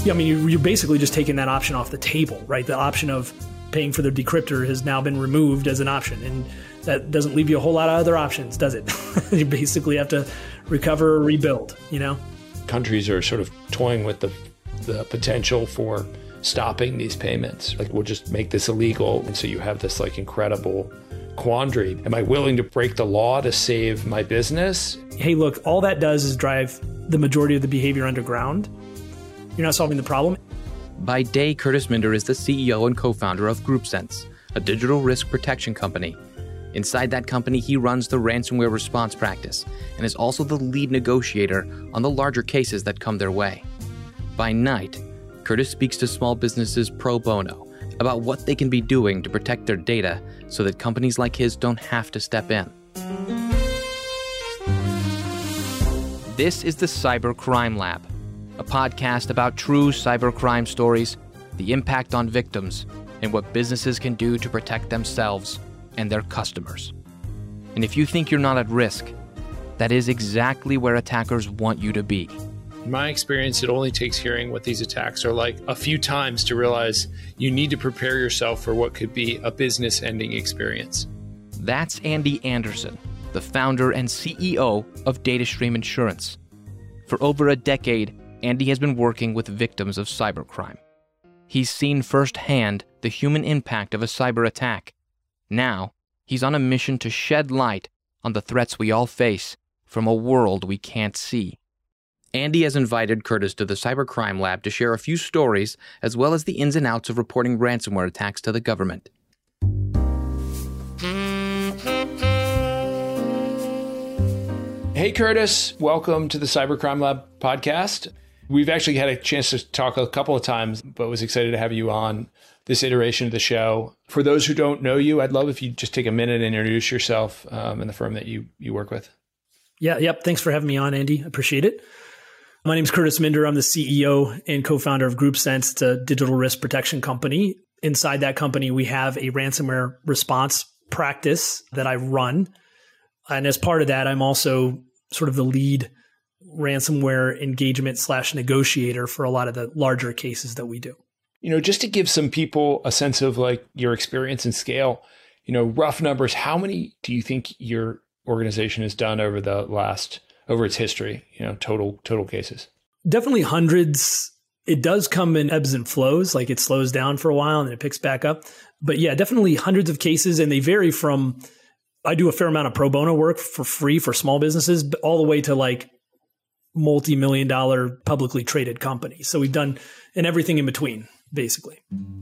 Yeah, I mean, you're basically just taking that option off the table, right? The option of paying for the decryptor has now been removed as an option. And that doesn't leave you a whole lot of other options, does it? You basically have to recover or rebuild, Countries are sort of toying with the potential for stopping these payments. Like, we'll just make this illegal. And so you have this incredible quandary. Am I willing to break the law to save my business? Hey, look, all that does is drive the majority of the behavior underground. You're not solving the problem. By day, Curtis Minder is the CEO and co-founder of GroupSense, a digital risk protection company. Inside that company, he runs the ransomware response practice and is also the lead negotiator on the larger cases that come their way. By night, Curtis speaks to small businesses pro bono about what they can be doing to protect their data so that companies like his don't have to step in. This is the Cyber Crime Lab, a podcast about true cybercrime stories, the impact on victims, and what businesses can do to protect themselves and their customers. And if you think you're not at risk, that is exactly where attackers want you to be. In my experience, it only takes hearing what these attacks are like a few times to realize you need to prepare yourself for what could be a business-ending experience. That's Andy Anderson, the founder and CEO of DataStream Insurance. For over a decade, Andy has been working with victims of cybercrime. He's seen firsthand the human impact of a cyber attack. Now, he's on a mission to shed light on the threats we all face from a world we can't see. Andy has invited Curtis to the Cybercrime Lab to share a few stories as well as the ins and outs of reporting ransomware attacks to the government. Hey, Curtis. Welcome to the Cybercrime Lab podcast. We've actually had a chance to talk a couple of times, but was excited to have you on this iteration of the show. For those who don't know you, I'd love if you just take a minute and introduce yourself and the firm that you work with. Yep. Thanks for having me on, Andy. Appreciate it. My name is Curtis Minder. I'm the CEO and co-founder of GroupSense. It's a digital risk protection company. Inside that company, we have a ransomware response practice that I run. And as part of that, I'm also sort of the lead ransomware engagement / negotiator for a lot of the larger cases that we do. Just to give some people a sense of your experience and scale, rough numbers, how many do you think your organization has done over its history, total cases? Definitely hundreds. It does come in ebbs and flows, like it slows down for a while and then it picks back up. But yeah, definitely hundreds of cases. And they vary from, I do a fair amount of pro bono work for free for small businesses, but all the way to multi-million-dollar publicly traded companies. So we've done and everything in between, basically.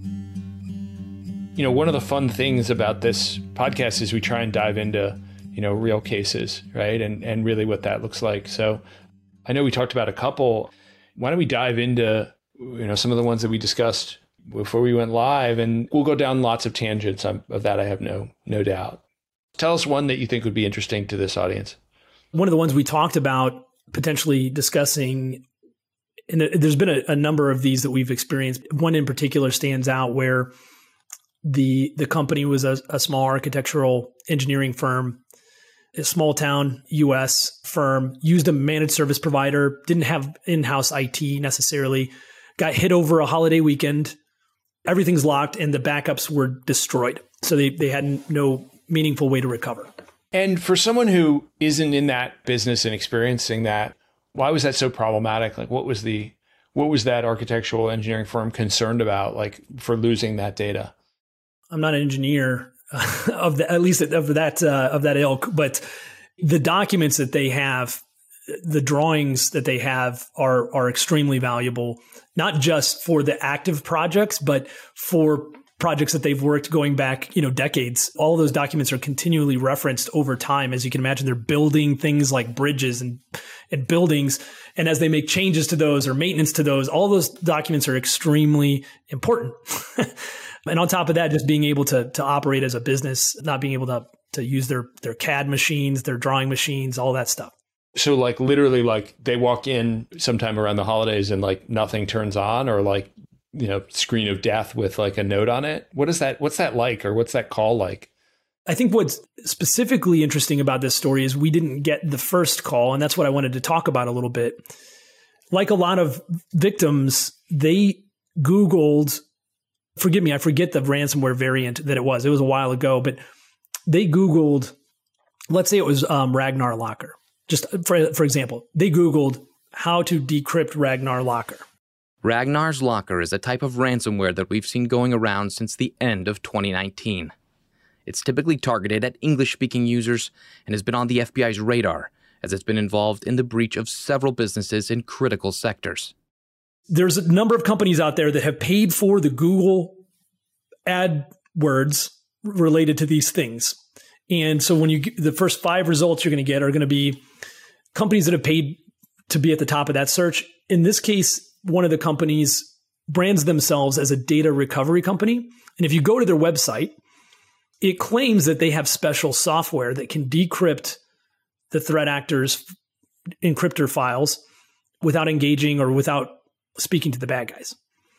One of the fun things about this podcast is we try and dive into real cases, right? And really what that looks like. So I know we talked about a couple. Why don't we dive into, some of the ones that we discussed before we went live, and we'll go down lots of tangents of that. I have no doubt. Tell us one that you think would be interesting to this audience. One of the ones we talked about potentially discussing, and there's been a number of these that we've experienced. One in particular stands out where the company was a small architectural engineering firm, a small town US firm, used a managed service provider, didn't have in-house IT necessarily, got hit over a holiday weekend. Everything's locked and the backups were destroyed. So they had no meaningful way to recover. And for someone who isn't in that business and experiencing that, why was that so problematic? What was that architectural engineering firm concerned about, for losing that data? I'm not an engineer of that ilk, but the documents that they have, the drawings that they have are extremely valuable, not just for the active projects, but for projects that they've worked going back, decades. All those documents are continually referenced over time. As you can imagine, they're building things like bridges and buildings. And as they make changes to those or maintenance to those, all those documents are extremely important. And on top of that, just being able to operate as a business, not being able to use their CAD machines, their drawing machines, all that stuff. So literally they walk in sometime around the holidays and nothing turns on, or screen of death with a note on it. What's that like, or what's that call like? I think what's specifically interesting about this story is we didn't get the first call, and that's what I wanted to talk about a little bit. like a lot of victims, they Googled, forgive me, I forget the ransomware variant that it was. It was a while ago, but they Googled, let's say it was Ragnar Locker. Just for example, they Googled how to decrypt Ragnar Locker. Ragnar's Locker is a type of ransomware that we've seen going around since the end of 2019. It's typically targeted at English-speaking users and has been on the FBI's radar, as it's been involved in the breach of several businesses in critical sectors. There's a number of companies out there that have paid for the Google AdWords related to these things. And so when the first 5 results you're going to get are going to be companies that have paid to be at the top of that search. In this case, one of the companies brands themselves as a data recovery company. And if you go to their website, it claims that they have special software that can decrypt the threat actors' encryptor files without engaging or without speaking to the bad guys.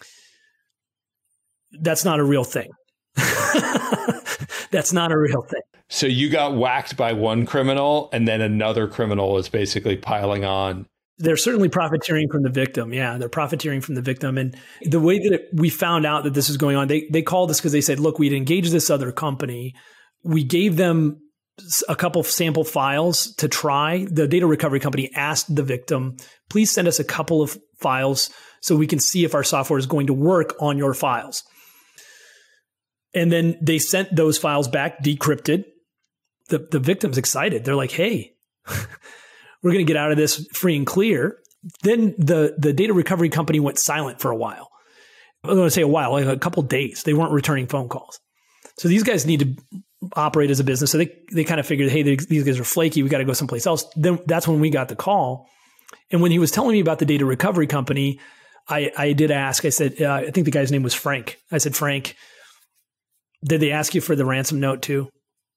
That's not a real thing. That's not a real thing. So you got whacked by one criminal and then another criminal is basically piling on. They're certainly profiteering from the victim. Yeah, they're profiteering from the victim. And the way that we found out that this is going on, they called us because they said, look, we'd engaged this other company. We gave them a couple of sample files to try. The data recovery company asked the victim, please send us a couple of files so we can see if our software is going to work on your files. And then they sent those files back, decrypted. The victim's excited. They're like, hey, we're going to get out of this free and clear. Then the data recovery company went silent for a while. I'm going to say a while, like a couple of days. They weren't returning phone calls. So these guys need to operate as a business. So they kind of figured, hey, these guys are flaky. We got to go someplace else. Then that's when we got the call. And when he was telling me about the data recovery company, I did ask, I said, I think the guy's name was Frank. I said, Frank, did they ask you for the ransom note too?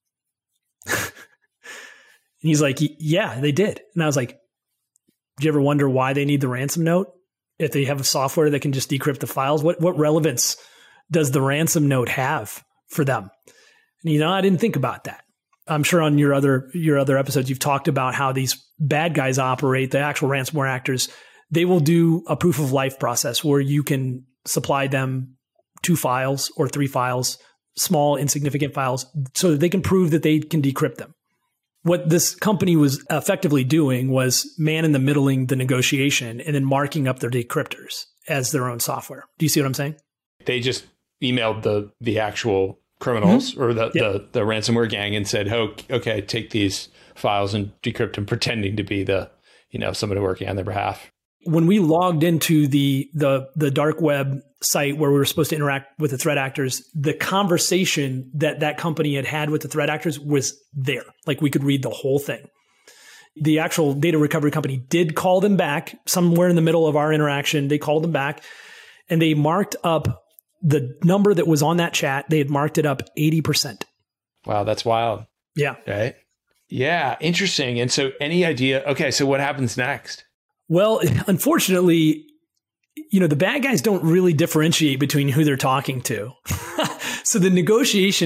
And he's like, yeah, they did. And I was like, do you ever wonder why they need the ransom note? If they have a software that can just decrypt the files, what relevance does the ransom note have for them? And I didn't think about that. I'm sure on your other episodes, you've talked about how these bad guys operate, the actual ransomware actors. They will do a proof of life process where you can supply them 2 files or 3 files, small, insignificant files, so that they can prove that they can decrypt them. What this company was effectively doing was man-in-the-middling the negotiation and then marking up their decryptors as their own software. Do you see what I'm saying? They just emailed the actual criminals or the ransomware gang and said, oh, okay, take these files and decrypt them, pretending to be somebody working on their behalf. When we logged into the dark web site where we were supposed to interact with the threat actors, the conversation that company had with the threat actors was there. Like we could read the whole thing. The actual data recovery company did call them back somewhere in the middle of our interaction. They called them back and they marked up the number that was on that chat. They had marked it up 80%. Wow, that's wild. Yeah. Right. Yeah. Interesting. And so any idea? Okay. So what happens next? Well, unfortunately, the bad guys don't really differentiate between who they're talking to. So the negotiation,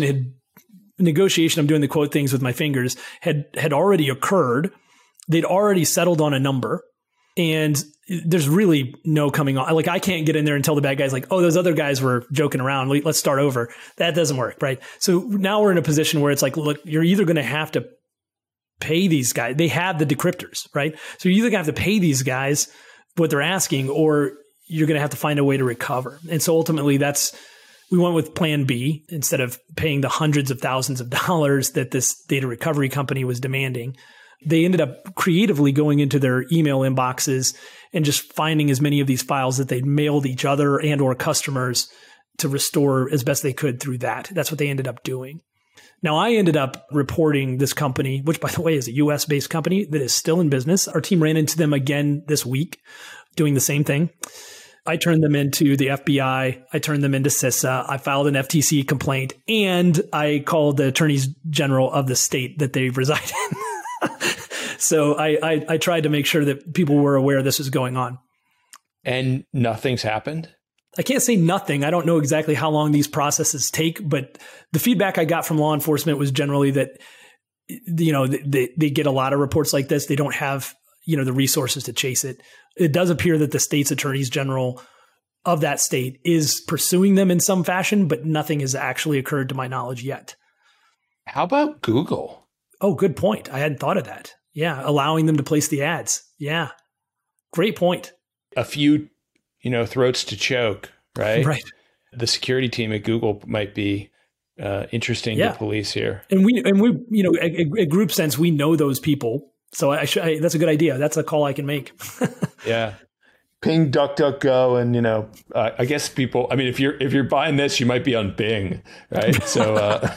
I'm doing the quote things with my fingers, had already occurred. They'd already settled on a number. And there's really no coming on. Like I can't get in there and tell the bad guys like, oh, those other guys were joking around. Let's start over. That doesn't work, right? So now we're in a position where it's like, look, you're either going to have to pay these guys. They have the decryptors, right? So you're either going to have to pay these guys what they're asking, or you're going to have to find a way to recover. And so ultimately we went with plan B instead of paying the hundreds of thousands of dollars that this data recovery company was demanding. They ended up creatively going into their email inboxes and just finding as many of these files that they'd mailed each other and or customers to restore as best they could through that. That's what they ended up doing. Now, I ended up reporting this company, which, by the way, is a US-based company that is still in business. Our team ran into them again this week doing the same thing. I turned them into the FBI. I turned them into CISA. I filed an FTC complaint, and I called the attorneys general of the state that they reside in. So I tried to make sure that people were aware this was going on. And nothing's happened? I can't say nothing. I don't know exactly how long these processes take, but the feedback I got from law enforcement was generally that, they get a lot of reports like this. They don't have, the resources to chase it. It does appear that the state's attorneys general of that state is pursuing them in some fashion, but nothing has actually occurred to my knowledge yet. How about Google? Oh, good point. I hadn't thought of that. Yeah. Allowing them to place the ads. Yeah. Great point. A few, throats to choke, right? Right. The security team at Google might be interesting to police here. And we, a group sense, we know those people. So that's a good idea. That's a call I can make. Yeah. Ping, DuckDuckGo, and I guess people. I mean, if you're buying this, you might be on Bing, right? So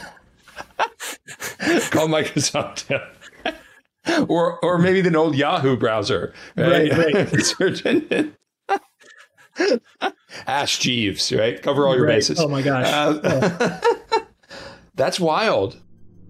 call Microsoft, or maybe the old Yahoo browser, right? Right. Ask Jeeves, right? Cover all your bases. Oh my gosh, that's wild.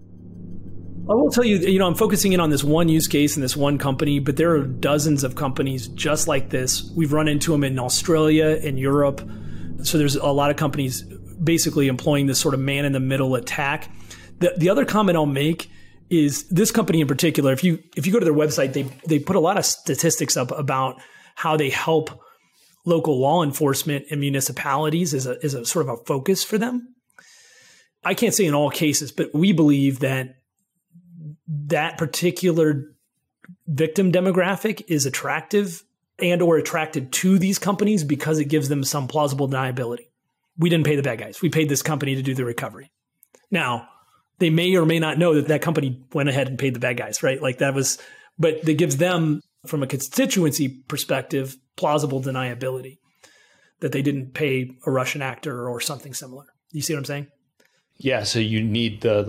I will tell you, I'm focusing in on this one use case in this one company, but there are dozens of companies just like this. We've run into them in Australia and Europe. So there's a lot of companies basically employing this sort of man-in-the-middle attack. The other comment I'll make is this company in particular, if you go to their website, they put a lot of statistics up about how they help local law enforcement and municipalities as a sort of a focus for them. I can't say in all cases, but we believe that particular victim demographic is attractive and or attracted to these companies because it gives them some plausible deniability. We didn't pay the bad guys. We paid this company to do the recovery. Now, they may or may not know that company went ahead and paid the bad guys, right? But it gives them, from a constituency perspective, plausible deniability that they didn't pay a Russian actor or something similar. You see what I'm saying? Yeah. So you need the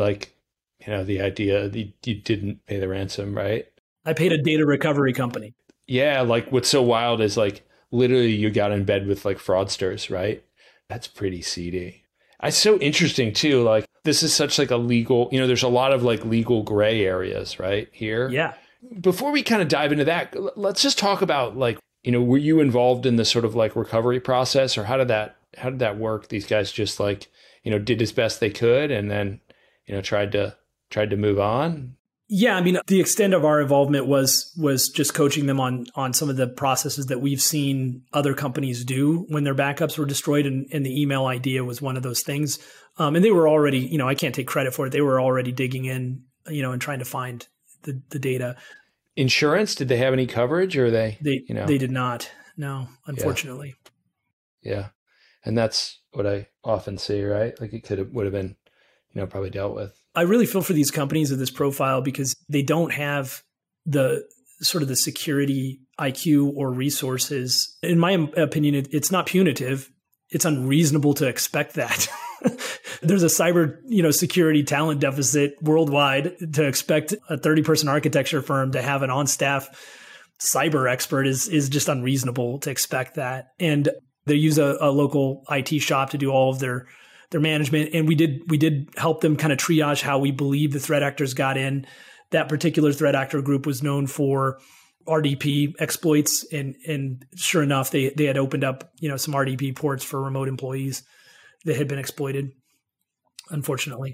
the idea that you didn't pay the ransom, right? I paid a data recovery company. Yeah. What's so wild is literally you got in bed with fraudsters, right? That's pretty seedy. It's so interesting too. This is such a legal, there's a lot of legal gray areas right here. Yeah. Before we kind of dive into that, let's just talk about were you involved in the sort of recovery process, or how did that work? These guys just did as best they could and then, tried to move on. Yeah. I mean, the extent of our involvement was just coaching them on some of the processes that we've seen other companies do when their backups were destroyed. And the email idea was one of those things. And they were already, I can't take credit for it. They were already digging in, and trying to find the data. Insurance, did they have any coverage, or they did not. No, unfortunately. Yeah. And that's what I often see, right? It would have been, probably dealt with. I really feel for these companies of this profile because they don't have the sort of the security IQ or resources. In my opinion, it's not punitive. It's unreasonable to expect that. There's a cyber, security talent deficit worldwide. To expect a 30-person architecture firm to have an on-staff cyber expert is just unreasonable to expect that. And they use a local IT shop to do all of their management. And we did help them kind of triage how we believe the threat actors got in. That particular threat actor group was known for RDP exploits. And sure enough, they had opened up, some RDP ports for remote employees that had been exploited, unfortunately.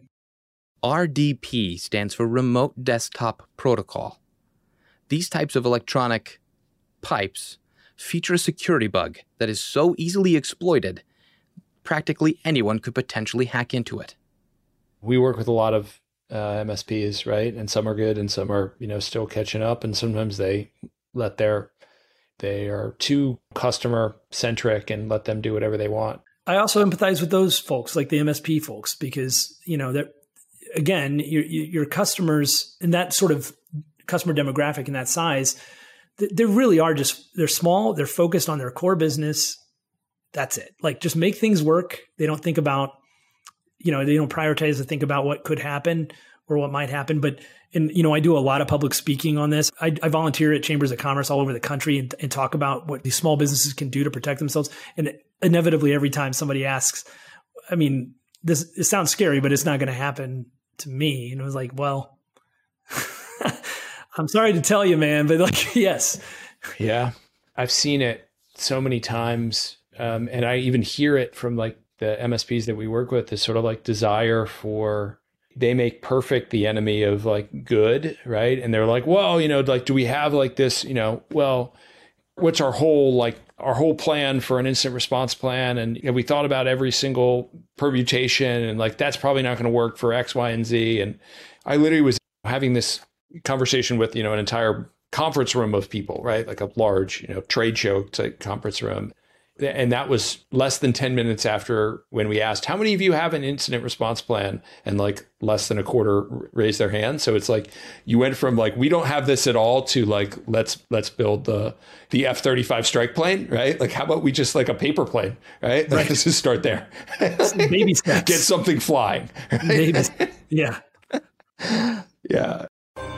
RDP stands for Remote Desktop Protocol. These types of electronic pipes feature a security bug that is so easily exploited, practically anyone could potentially hack into it. We work with a lot of MSPs, right? And some are good and some are, still catching up. And sometimes they are too customer centric and let them do whatever they want. I also empathize with those folks, like the MSP folks, because, that again, your customers in that sort of customer demographic and that size, they really are they're small. They're focused on their core business. That's it. Just make things work. They don't think about, they don't prioritize to think about what could happen or what might happen. But, I do a lot of public speaking on this. I volunteer at chambers of commerce all over the country and talk about what these small businesses can do to protect themselves. And inevitably, every time somebody asks, it sounds scary, but it's not going to happen to me. And I was like, well, I'm sorry to tell you, man, but yes. Yeah. I've seen it so many times. And I even hear it from the MSPs that we work with, this sort of desire for, they make perfect the enemy of like good, right? And they're like, well, like, do we have like this, well, what's our whole plan for an incident response plan? And we thought about every single permutation, and like, that's probably not going to work for X, Y, and Z. And I literally was having this conversation with, an entire conference room of people, right? Like a large, trade show type conference room. And that was less than 10 minutes after when we asked, how many of you have an incident response plan? And like less than a quarter raised their hand. So it's like, you went from like, we don't have this at all to like, let's build the F-35 strike plane, right? Like, how about we just like a paper plane, right? Like, let's just start there. Baby steps. Get something flying. Right? Baby. Yeah. Yeah.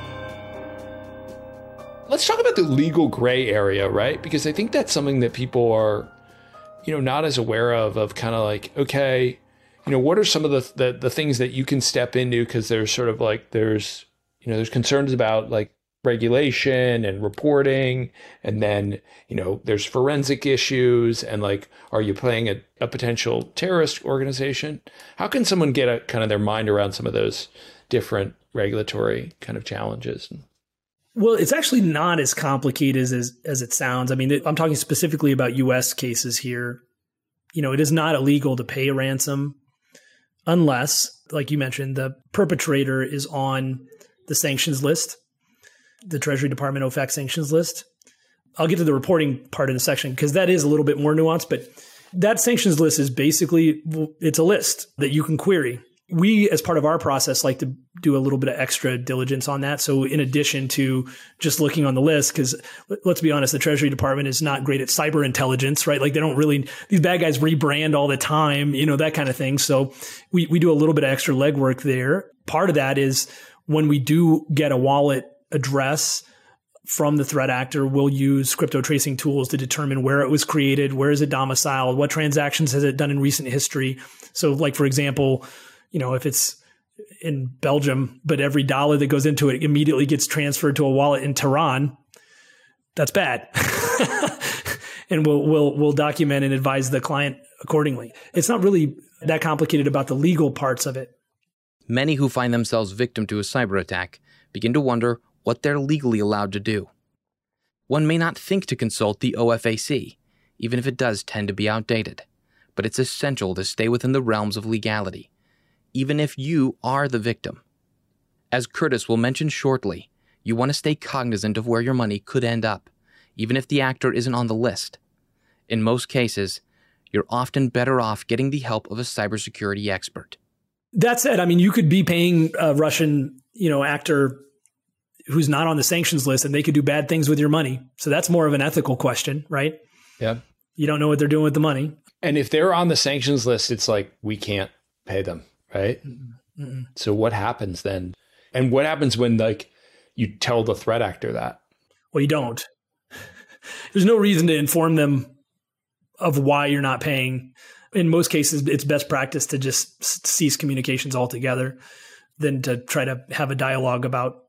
Let's talk about the legal gray area, right? Because I think that's something that people are, not as aware of kind of like, okay, what are some of the things that you can step into? Because there's sort of like, there's concerns about like regulation and reporting. And then, there's forensic issues and like, are you playing a potential terrorist organization? How can someone get a kind of their mind around some of those different regulatory kind of challenges? Well, it's actually not as complicated as it sounds. I mean, I'm talking specifically about U.S. cases here. It is not illegal to pay a ransom unless, like you mentioned, the perpetrator is on the sanctions list, the Treasury Department OFAC sanctions list. I'll get to the reporting part in a section because that is a little bit more nuanced, but that sanctions list is basically, it's a list that you can query. We, as part of our process, like to do a little bit of extra diligence on that. So in addition to just looking on the list, because let's be honest, the Treasury Department is not great at cyber intelligence, right? Like they don't really, these bad guys rebrand all the time, that kind of thing. So we do a little bit of extra legwork there. Part of that is when we do get a wallet address from the threat actor, we'll use crypto tracing tools to determine where it was created, where is it domiciled, what transactions has it done in recent history. So like, for example, if it's in Belgium, but every dollar that goes into it immediately gets transferred to a wallet in Tehran, that's bad. And we'll document and advise the client accordingly. It's not really that complicated about the legal parts of it. Many who find themselves victim to a cyber attack begin to wonder what they're legally allowed to do. One may not think to consult the OFAC, even if it does tend to be outdated, but it's essential to stay within the realms of legality, even if you are the victim. As Curtis will mention shortly, you want to stay cognizant of where your money could end up, even if the actor isn't on the list. In most cases, you're often better off getting the help of a cybersecurity expert. That said, I mean, you could be paying a Russian, actor who's not on the sanctions list, and they could do bad things with your money. So that's more of an ethical question, right? Yeah. You don't know what they're doing with the money. And if they're on the sanctions list, it's like, we can't pay them. Right. Mm-hmm. So what happens then? And what happens when like you tell the threat actor that? Well, you don't. There's no reason to inform them of why you're not paying. In most cases, it's best practice to just cease communications altogether than to try to have a dialogue about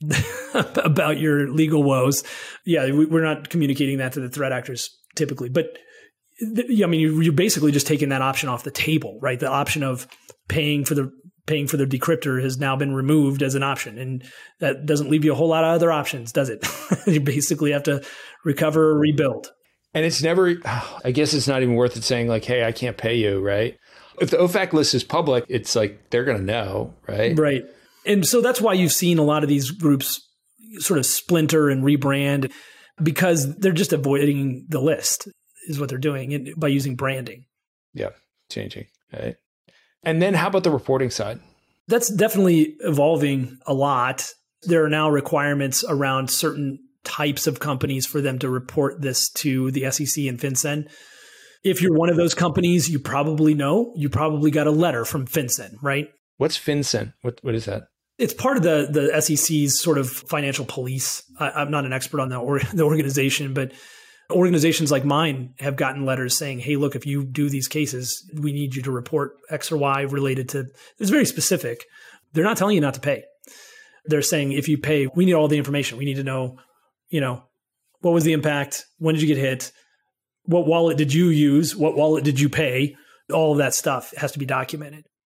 your legal woes. Yeah, we're not communicating that to the threat actors typically. But I mean, you're basically just taking that option off the table, right? The option of paying for the decryptor has now been removed as an option, and that doesn't leave you a whole lot of other options, does it? You basically have to recover or rebuild. And it's never, I guess it's not even worth it saying like, hey, I can't pay you, right? If the OFAC list is public, it's like, they're going to know, right? Right. And so that's why you've seen a lot of these groups sort of splinter and rebrand, because they're just avoiding the list is what they're doing by using branding. Yeah, changing, right? And then how about the reporting side? That's definitely evolving a lot. There are now requirements around certain types of companies for them to report this to the SEC and FinCEN. If you're one of those companies, you probably got a letter from FinCEN, right? What's FinCEN? What is that? It's part of the SEC's sort of financial police. I'm not an expert on the organization, but organizations like mine have gotten letters saying, hey, look, if you do these cases, we need you to report X or Y related to, it's very specific. They're not telling you not to pay. They're saying, if you pay, we need all the information. We need to know, what was the impact? When did you get hit? What wallet did you use? What wallet did you pay? All of that stuff has to be documented.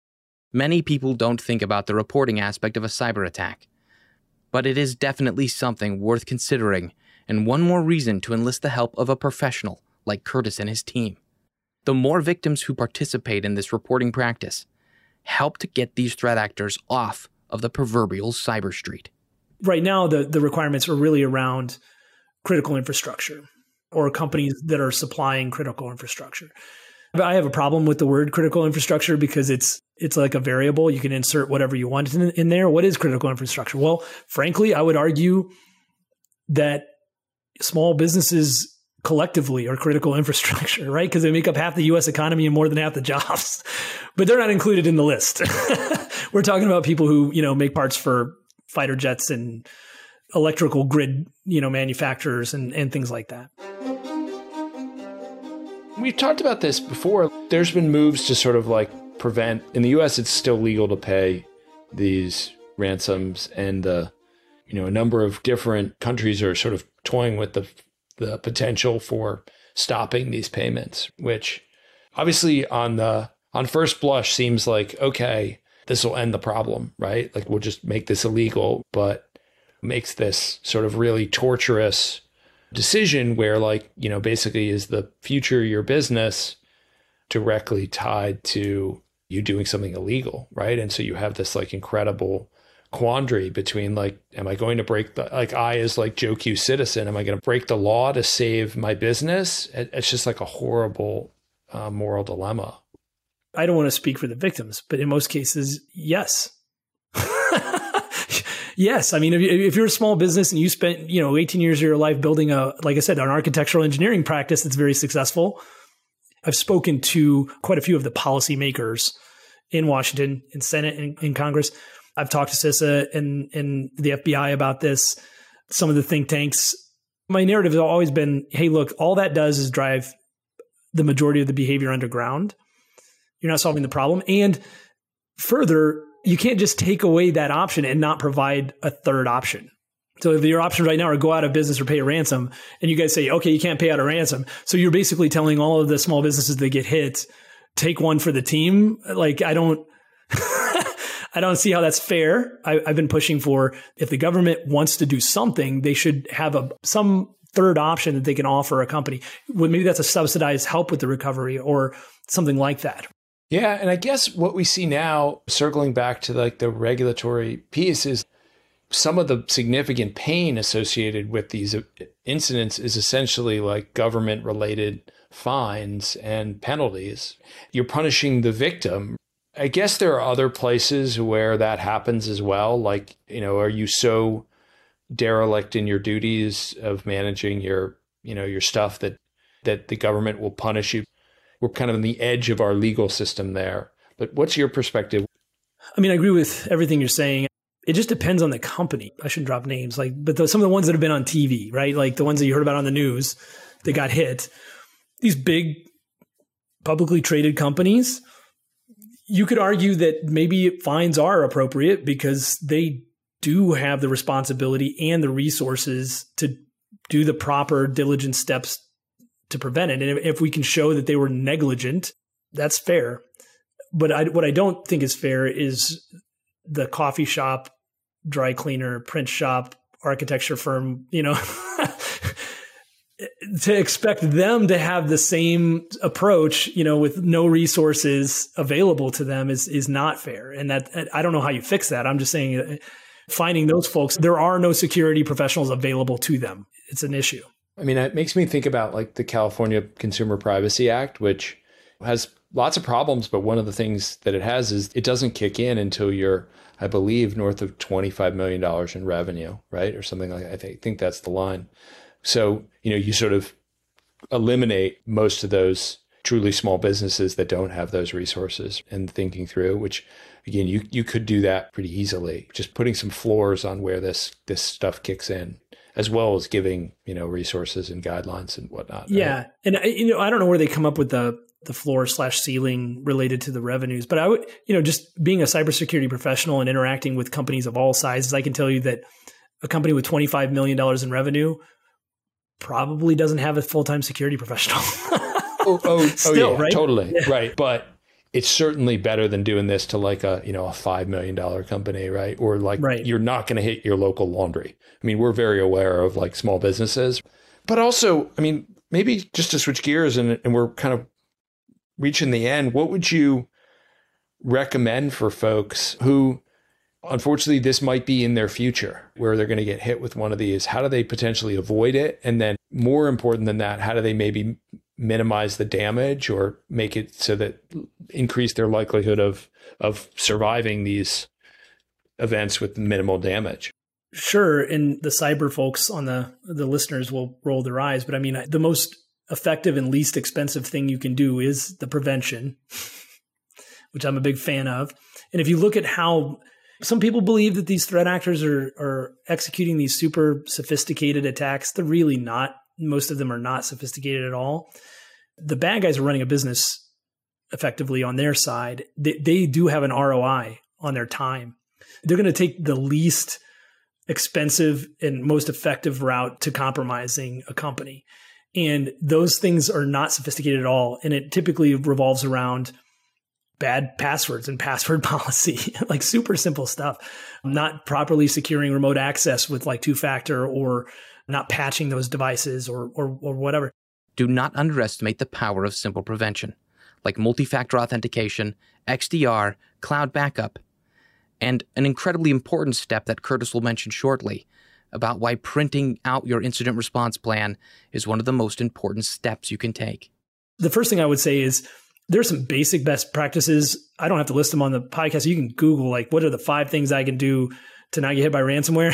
Many people don't think about the reporting aspect of a cyber attack. But it is definitely something worth considering, and one more reason to enlist the help of a professional like Curtis and his team. The more victims who participate in this reporting practice help to get these threat actors off of the proverbial cyber street. Right now, the requirements are really around critical infrastructure or companies that are supplying critical infrastructure. I have a problem with the word critical infrastructure because it's like a variable. You can insert whatever you want in there. What is critical infrastructure? Well, frankly, I would argue that small businesses collectively are critical infrastructure, right? Because they make up half the U.S. economy and more than half the jobs. But they're not included in the list. We're talking about people who, make parts for fighter jets and electrical grid, manufacturers and things like that. We've talked about this before. There's been moves to sort of like prevent, in the US, it's still legal to pay these ransoms, and a number of different countries are sort of toying with the potential for stopping these payments, which obviously on first blush seems like, okay, this will end the problem, right? Like we'll just make this illegal, but makes this sort of really torturous decision where basically is the future of your business directly tied to you doing something illegal, right? And so you have this incredible quandary between am I going to break I as Joe Q citizen, am I going to break the law to save my business? It's just a horrible moral dilemma. I don't want to speak for the victims, but in most cases, yes. Yes. I mean, if you're a small business and you spent, 18 years of your life building like I said, an architectural engineering practice that's very successful. I've spoken to quite a few of the policymakers in Washington, in Senate, and in Congress. I've talked to CISA and the FBI about this, some of the think tanks. My narrative has always been, hey, look, all that does is drive the majority of the behavior underground. You're not solving the problem. And further, you can't just take away that option and not provide a third option. So if your options right now are go out of business or pay a ransom, and you guys say, okay, you can't pay out a ransom. So you're basically telling all of the small businesses that get hit, take one for the team. I don't see how that's fair. I've been pushing for, if the government wants to do something, they should have some third option that they can offer a company. Well, maybe that's a subsidized help with the recovery or something like that. Yeah. And I guess what we see now, circling back to the regulatory piece, is some of the significant pain associated with these incidents is essentially government related fines and penalties. You're punishing the victim. I guess there are other places where that happens as well. Are you so derelict in your duties of managing your stuff that the government will punish you? We're kind of on the edge of our legal system there. But what's your perspective? I mean, I agree with everything you're saying. It just depends on the company. I shouldn't drop names, but some of the ones that have been on TV, right? The ones that you heard about on the news that got hit. These big publicly traded companies, you could argue that maybe fines are appropriate because they do have the responsibility and the resources to do the proper diligent steps to prevent it. And if we can show that they were negligent, that's fair. But what I don't think is fair is the coffee shop, dry cleaner, print shop, architecture firm, to expect them to have the same approach, with no resources available to them is not fair. And that, I don't know how you fix that. I'm just saying, finding those folks, there are no security professionals available to them. It's an issue. I mean, it makes me think about the California Consumer Privacy Act, which has lots of problems, but one of the things that it has is it doesn't kick in until you're, I believe, north of $25 million in revenue, right? Or something like that. I think that's the line. So, you sort of eliminate most of those truly small businesses that don't have those resources and thinking through, which again, you could do that pretty easily, just putting some floors on where this stuff kicks in, as well as giving, resources and guidelines and whatnot. Yeah. Right? And, I don't know where they come up with the floor/ceiling related to the revenues, but I would, just being a cybersecurity professional and interacting with companies of all sizes, I can tell you that a company with $25 million in revenue probably doesn't have a full-time security professional. Still, yeah, right? Totally. Yeah. Right. But it's certainly better than doing this to like a $5 million company, right? Or like You're not going to hit your local laundry. I mean, we're very aware of like small businesses, but also, I mean, maybe just to switch gears and we're kind of reaching the end, what would you recommend for folks who, unfortunately, this might be in their future where they're going to get hit with one of these? How do they potentially avoid it? And then more important than that, how do they maybe minimize the damage or make it so that increase their likelihood of surviving these events with minimal damage? Sure. And the cyber folks on the listeners will roll their eyes. But I mean, the most effective and least expensive thing you can do is the prevention, which I'm a big fan of. And if you look at how some people believe that these threat actors are executing these super sophisticated attacks, they're really not. Most of them are not sophisticated at all. The bad guys are running a business effectively on their side. They do have an ROI on their time. They're going to take the least expensive and most effective route to compromising a company. And those things are not sophisticated at all. And it typically revolves around bad passwords and password policy, like super simple stuff, not properly securing remote access with like two-factor or not patching those devices or whatever. Do not underestimate the power of simple prevention, like multi-factor authentication, XDR, cloud backup, and an incredibly important step that Curtis will mention shortly about why printing out your incident response plan is one of the most important steps you can take. The first thing I would say is there's some basic best practices. I don't have to list them on the podcast. You can Google like, what are the 5 things I can do to not get hit by ransomware?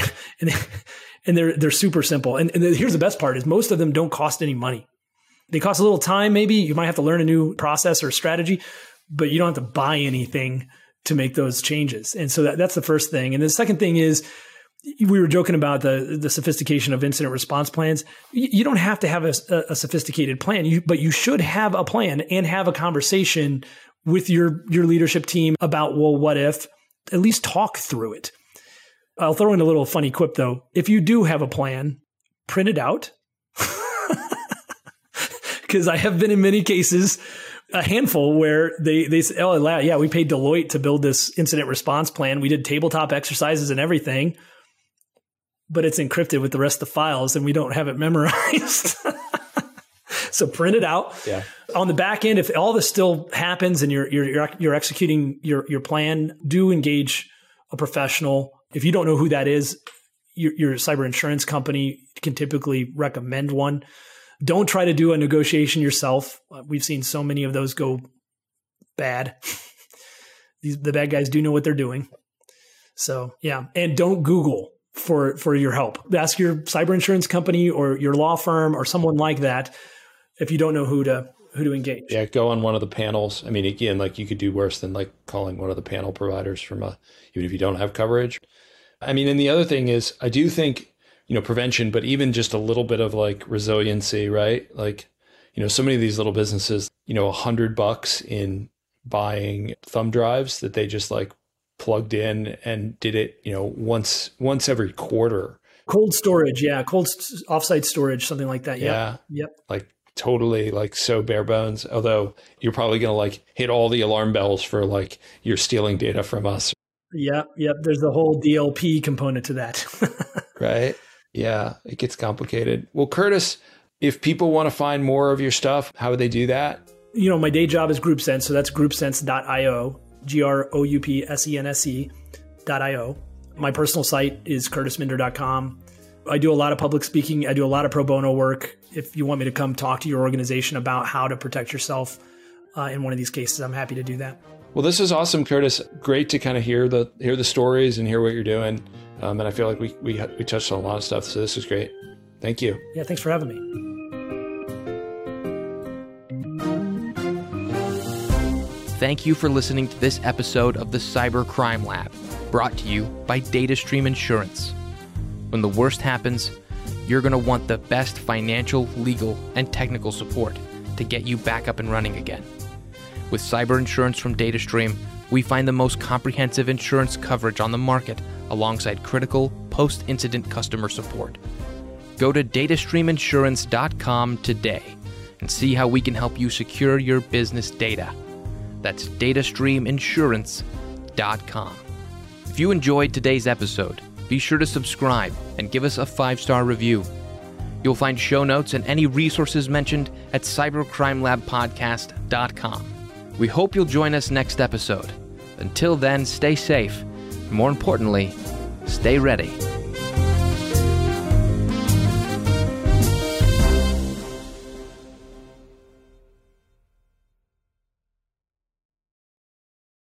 And they're super simple. And here's the best part is most of them don't cost any money. They cost a little time. Maybe you might have to learn a new process or strategy, but you don't have to buy anything to make those changes. And so that's the first thing. And the second thing is, we were joking about the sophistication of incident response plans. You don't have to have a sophisticated plan, but you should have a plan and have a conversation with your leadership team about, well, what if? At least talk through it. I'll throw in a little funny quip, though. If you do have a plan, print it out. Because I have been in many cases, a handful where they say, oh, yeah, we paid Deloitte to build this incident response plan. We did tabletop exercises and everything, but it's encrypted with the rest of the files and we don't have it memorized. So print it out. Yeah. On the back end, if all this still happens and you're executing your plan, do engage a professional. If you don't know who that is, your cyber insurance company can typically recommend one. Don't try to do a negotiation yourself. We've seen so many of those go bad. The bad guys do know what they're doing. So yeah, and don't Google for your help. Ask your cyber insurance company or your law firm or someone like that if you don't know who to engage. Yeah, go on one of the panels. I mean, again, like you could do worse than like calling one of the panel providers from even if you don't have coverage. I mean, and the other thing is, I do think, prevention, but even just a little bit of like resiliency, right? Like, so many of these little businesses, $100 in buying thumb drives that they just like plugged in and did it, once every quarter. Cold storage. Yeah. Cold offsite storage, something like that. Yeah. Yep. Like totally like so bare bones, although you're probably going to like hit all the alarm bells for like you're stealing data from us. Yep. There's the whole DLP component to that. Right. Yeah. It gets complicated. Well, Curtis, if people want to find more of your stuff, how would they do that? My day job is GroupSense. So that's groupsense.io, GROUPSENSE.io. My personal site is curtisminder.com. I do a lot of public speaking. I do a lot of pro bono work. If you want me to come talk to your organization about how to protect yourself in one of these cases, I'm happy to do that. Well, this is awesome, Curtis. Great to kind of hear the stories and hear what you're doing. And I feel like we touched on a lot of stuff. So this is great. Thank you. Yeah, thanks for having me. Thank you for listening to this episode of the Cyber Crime Lab, brought to you by DataStream Insurance. When the worst happens, you're going to want the best financial, legal, and technical support to get you back up and running again. With cyber insurance from DataStream, we find the most comprehensive insurance coverage on the market alongside critical post-incident customer support. Go to datastreaminsurance.com today and see how we can help you secure your business data. That's datastreaminsurance.com. If you enjoyed today's episode, be sure to subscribe and give us a 5-star review. You'll find show notes and any resources mentioned at cybercrimelabpodcast.com. We hope you'll join us next episode. Until then, stay safe. And more importantly, stay ready.